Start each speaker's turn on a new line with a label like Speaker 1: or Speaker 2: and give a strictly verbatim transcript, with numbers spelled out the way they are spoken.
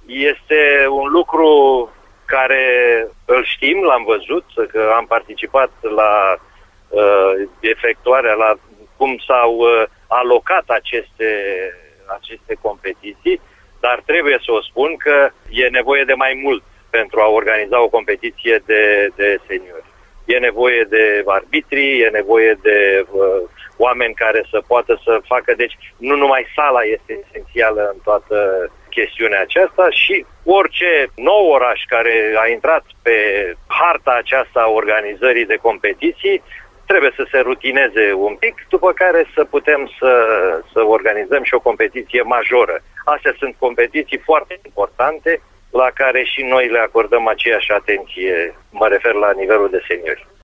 Speaker 1: Este un lucru care îl știm, l-am văzut, că am participat la uh, efectuarea, la cum s-au uh, alocat aceste, aceste competiții, dar trebuie să o spun că e nevoie de mai mult pentru a organiza o competiție de, de seniori. E nevoie de arbitri, e nevoie de uh, oameni care să poată să facă, deci nu numai sala este esențială în toată chestiunea aceasta și orice nou oraș care a intrat pe harta aceasta a organizării de competiții trebuie să se rutineze un pic, după care să putem să, să organizăm și o competiție majoră. Astea sunt competiții foarte importante la care și noi le acordăm aceeași atenție, mă refer la nivelul de seniori.